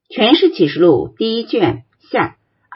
全是启示录第一卷下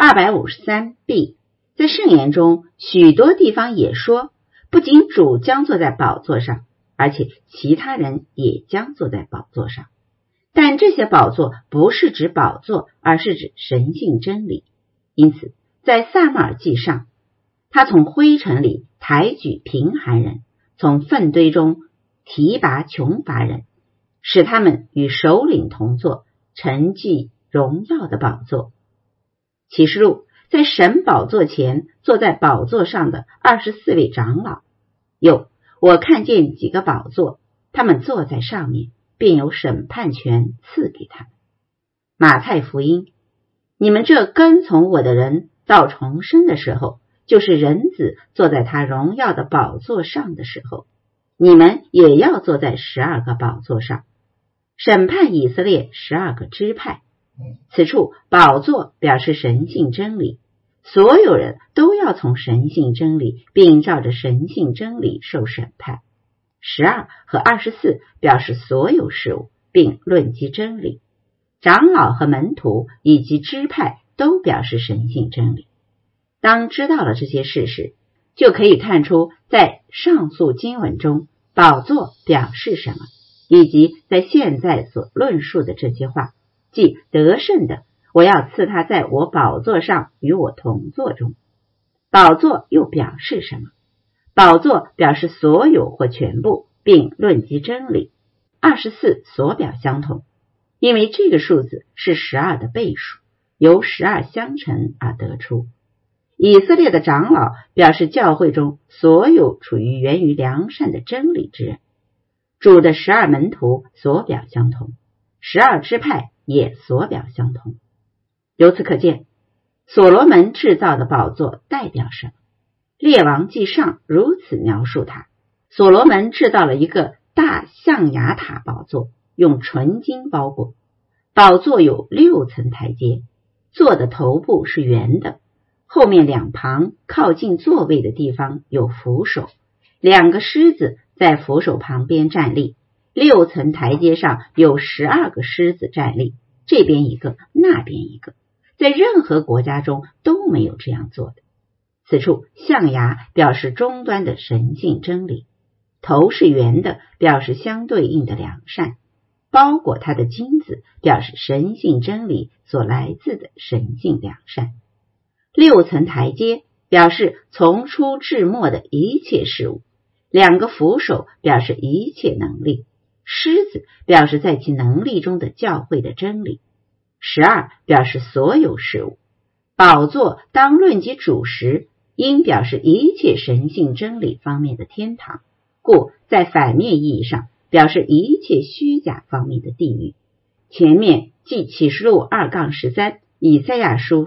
253b。 在圣言中许多地方也说，不仅主将坐在宝座上，而且其他人也将坐在宝座上。但这些宝座不是指宝座，而是指神性真理。因此在撒母耳记上，他从灰尘里抬举贫寒人，从粪堆中提拔穷乏人，使他们与首领同坐，承继荣耀的宝座。启示录在神宝座前坐在宝座上的24位长老，我看见几个宝座，他们坐在上面，便有审判权赐给他们。马太福音，你们这跟从我的人到重生的时候，就是人子坐在他荣耀的宝座上的时候，你们也要坐在12个宝座上，审判以色列12个支派。此处宝座表示神性真理，所有人都要从神性真理并照着神性真理受审判。12和24表示所有事物并论及真理，长老和门徒以及支派都表示神性真理。当知道了这些事实，就可以看出在上述经文中宝座表示什么，以及在现在所论述的这些话，即得胜的，我要赐他在我宝座上与我同坐中。宝座又表示什么？宝座表示所有或全部，并论及真理。24所表相同，因为这个数字是12的倍数，由12相乘而得出。以色列的长老表示教会中所有处于源于良善的真理之人。主的12门徒所表相同，12支派也所表相同。由此可见，所罗门制造的宝座代表什么？列王记上如此描述他：所罗门制造了一个大象牙塔宝座，用纯金包裹。宝座有6层台阶，座的头部是圆的，后面两旁靠近座位的地方有扶手，2个狮子在扶手旁边站立，6层台阶上有12个狮子站立，这边一个，那边一个，在任何国家中都没有这样做的。此处象牙表示终端的神性真理，头是圆的，表示相对应的良善，包裹它的金子表示神性真理所来自的神性良善。6层台阶表示从初至末的一切事物，2个扶手表示一切能力，狮子表示在其能力中的教会的真理，12表示所有事物。宝座当论及主时，应表示一切神性真理方面的天堂，故在反面意义上表示一切虚假方面的地狱。前面即启示录 2-13， 以赛亚书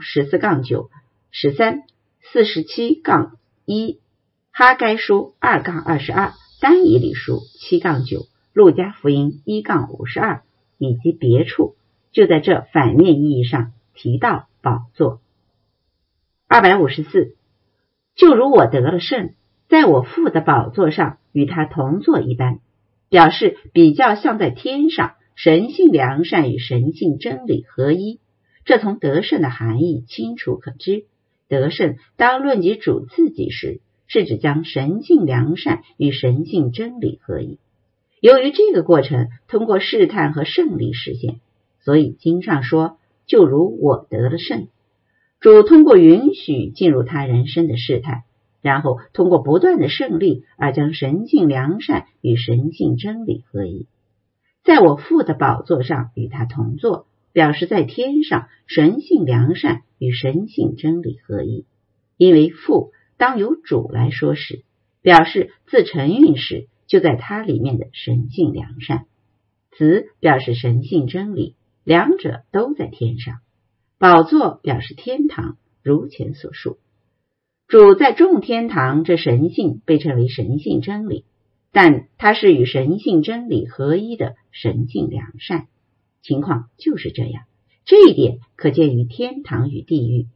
14-9、13、47-1， 哈该书 2-22， 但以理书 7-9， 路加福音 1-52， 以及别处，就在这反面意义上提到宝座。254，就如我得了胜，在我父的宝座上与他同坐一般，表示比较像在天上，神性良善与神性真理合一。这从得胜的含义清楚可知。得胜当论及主自己时，是指将神性良善与神性真理合一。由于这个过程通过试探和胜利实现，所以经上说，就如我得了胜。主通过允许进入他人生的试探，然后通过不断的胜利而将神性良善与神性真理合一。在我父的宝座上与他同坐，表示在天上神性良善与神性真理合一。因为父当由主来说时，表示自承运时就在他里面的神性良善，子表示神性真理，两者都在天上。宝座表示天堂，如前所述。主在众天堂这神性被称为神性真理，但它是与神性真理合一的神性良善。情况就是这样，这一点可见于天堂与地狱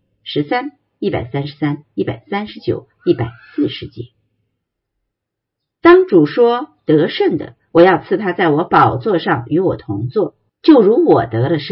13、133、139、140节。当主说得胜的，我要赐他在我宝座上与我同坐，就如我得了胜，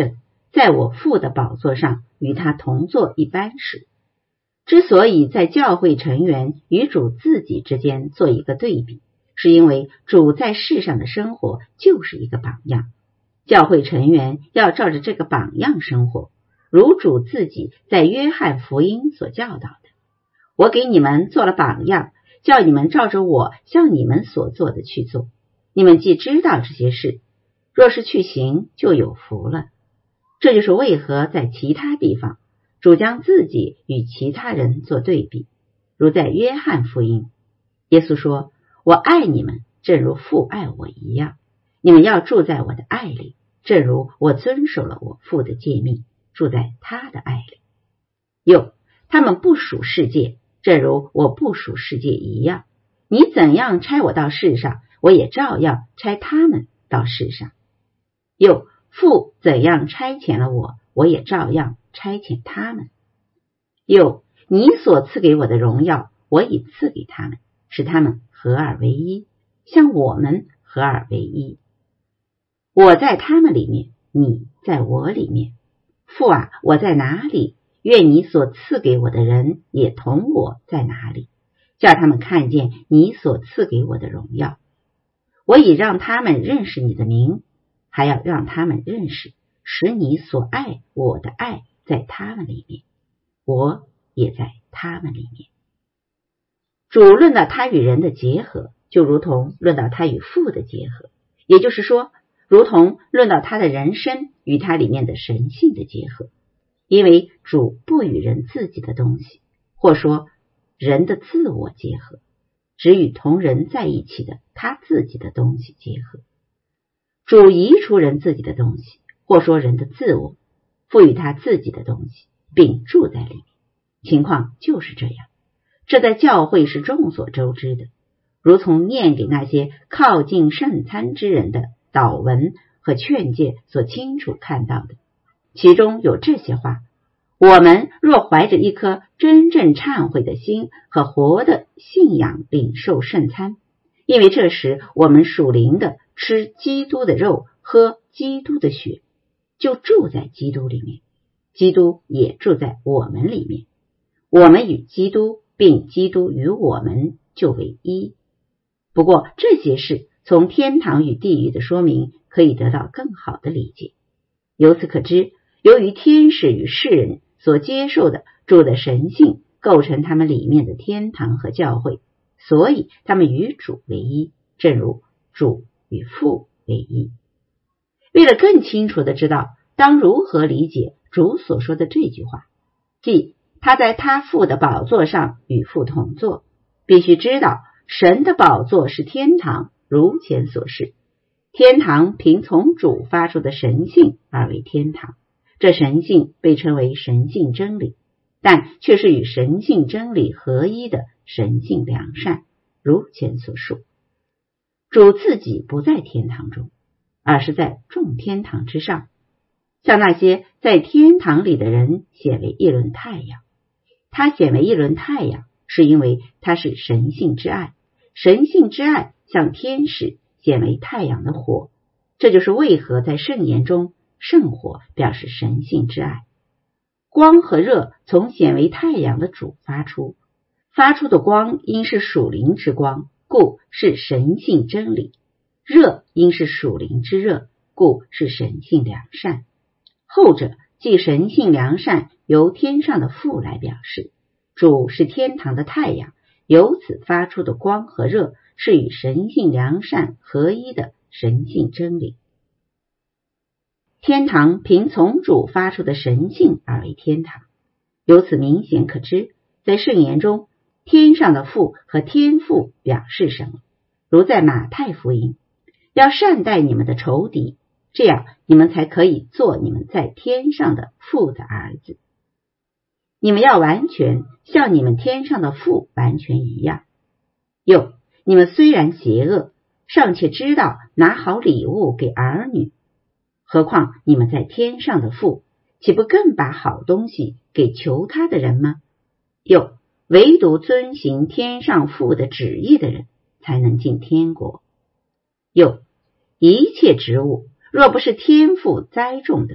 在我父的宝座上与他同坐一般时。之所以在教会成员与主自己之间做一个对比，是因为主在世上的生活就是一个榜样，教会成员要照着这个榜样生活，如主自己在约翰福音所教导的：我给你们做了榜样，叫你们照着我向你们所做的去做。你们既知道这些事，若是去行，就有福了。这就是为何在其他地方主将自己与其他人做对比，如在约翰福音，耶稣说：我爱你们，正如父爱我一样，你们要住在我的爱里，正如我遵守了我父的诫命，住在他的爱里。又，他们不属世界，正如我不属世界一样。你怎样差我到世上，我也照样差他们到世上。又，父怎样差遣了我，我也照样差遣他们。又，你所赐给我的荣耀，我已赐给他们，使他们合而为一，像我们合而为一。我在他们里面，你在我里面。父啊，我在哪里，愿你所赐给我的人也同我在哪里，叫他们看见你所赐给我的荣耀。我已让他们认识你的名，还要让他们认识，使你所爱我的爱在他们里面，我也在他们里面。主论到他与人的结合，就如同论到他与父的结合，也就是说，如同论到他的人生与他里面的神性的结合。因为主不与人自己的东西，或说人的自我结合，只与同人在一起的他自己的东西结合。主移除人自己的东西，或说人的自我，赋予他自己的东西，并住在里面。情况就是这样，这在教会是众所周知的，如从念给那些靠近圣餐之人的祷文和劝诫所清楚看到的。其中有这些话：我们若怀着一颗真正忏悔的心和活的信仰领受圣餐，因为这时我们属灵的吃基督的肉，喝基督的血，就住在基督里面，基督也住在我们里面，我们与基督并基督与我们就为一。不过这些事从天堂与地狱的说明可以得到更好的理解。由此可知，由于天使与世人所接受的主的神性构成他们里面的天堂和教会，所以他们与主为一，正如主与父为一。为了更清楚地知道当如何理解主所说的这句话，即他在他父的宝座上与父同坐，必须知道神的宝座是天堂，如前所示，天堂凭从主发出的神性而为天堂，这神性被称为神性真理，但却是与神性真理合一的神性良善，如前所述。主自己不在天堂中，而是在众天堂之上，像那些在天堂里的人显为一轮太阳。他显为一轮太阳，是因为他是神性之爱，神性之爱像天使显为太阳的火，这就是为何在圣言中圣火表示神性之爱。光和热从显为太阳的主发出的光因是属灵之光，故是神性真理；热因是属灵之热，故是神性良善。后者即神性良善由天上的父来表示，主是天堂的太阳，由此发出的光和热是与神性良善合一的神性真理。天堂凭从主发出的神性而为天堂，由此明显可知，在圣言中天上的父和天父表示什么，如在马太福音，要善待你们的仇敌，这样你们才可以做你们在天上的父的儿子。你们要完全像你们天上的父完全一样。又，你们虽然邪恶，尚且知道拿好礼物给儿女，何况你们在天上的父，岂不更把好东西给求他的人吗？又，唯独遵行天上父的旨意的人，才能进天国。又，一切植物若不是天父栽种的，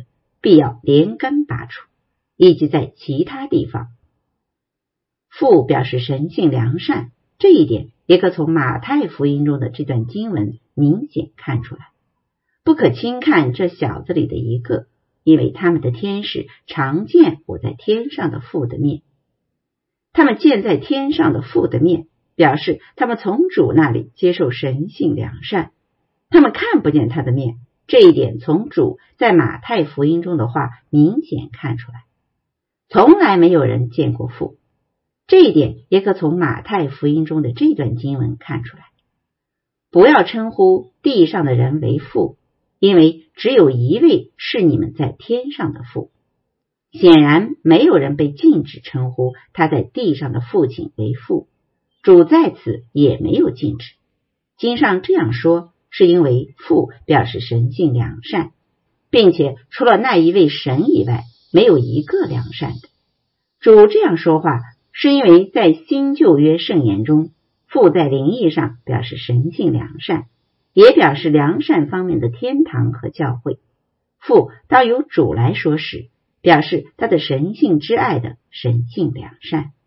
必要连根拔除，以及在其他地方。父表示神性良善，这一点也可从马太福音中的这段经文明显看出来。不可轻看这小子里的一个，因为他们的天使常见我在天上的父的面。他们见在天上的父的面，表示他们从主那里接受神性良善。他们看不见他的面，这一点从主在马太福音中的话明显看出来。从来没有人见过父，这一点也可从马太福音中的这段经文看出来。不要称呼地上的人为父，因为只有一位是你们在天上的父。显然没有人被禁止称呼他在地上的父亲为父，主在此也没有禁止。经上这样说，是因为父表示神性良善，并且除了那一位神以外，没有一个良善的。主这样说话，是因为在新旧约圣言中，父在灵意上表示神性良善，也表示良善方面的天堂和教会。父当由主来说时，表示他的神性之爱的神性良善。